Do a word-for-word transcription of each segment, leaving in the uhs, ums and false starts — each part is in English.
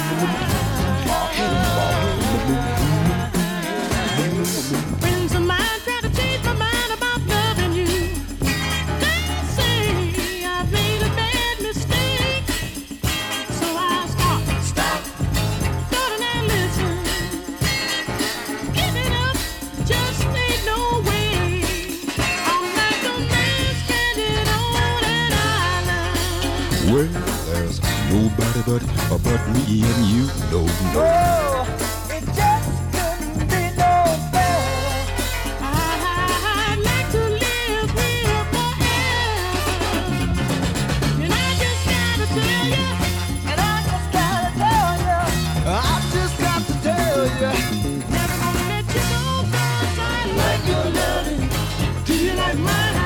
Friends of mine try to change my mind about loving you. They say I've made a bad mistake. So I stop, stop, start and listen. Giving up just ain't no way. I'm like a man stranded on an island. Well, there's nobody but but me and you. No, no. Oh, it just couldn't be no better. I'd like to live here forever. And I just gotta tell you, And I just gotta tell you, I just got to tell you, never gonna let you go, 'cause I like your loving. Do you like mine?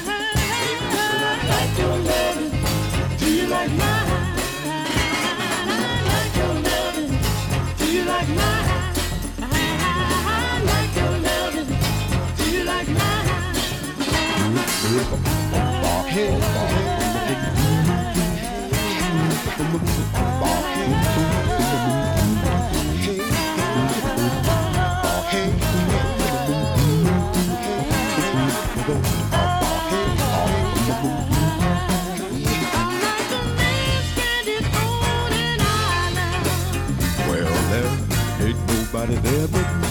I like your loving. Do you like mine? I like your loving. Do you like mine? I like your loving. Do you like mine? I'm like a man stranded on an island. Well, there ain't nobody there but me